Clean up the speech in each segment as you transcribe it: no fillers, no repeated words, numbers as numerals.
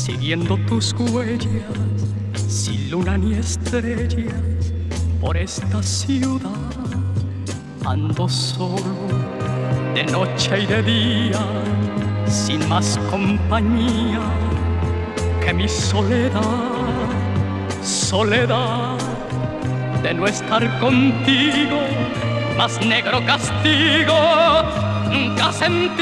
siguiendo tus huellas, sin luna ni estrella, por esta ciudad ando solo, de noche y de día, sin más compañía que mi soledad, soledad de no estar contigo, más negro castigo nunca sentí.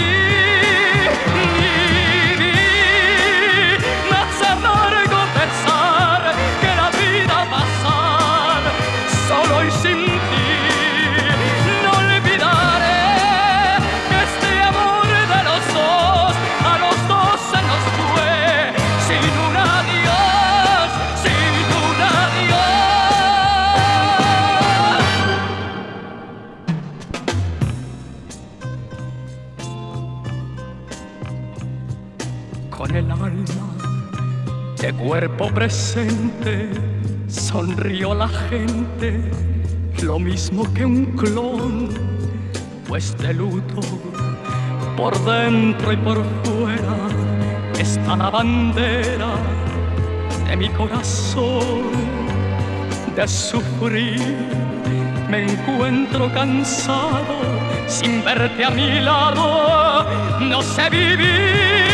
Con el alma de cuerpo presente sonrió la gente, lo mismo que un clon, pues de luto por dentro y por fuera está la bandera de mi corazón. De sufrir me encuentro cansado, sin verte a mi lado no sé vivir.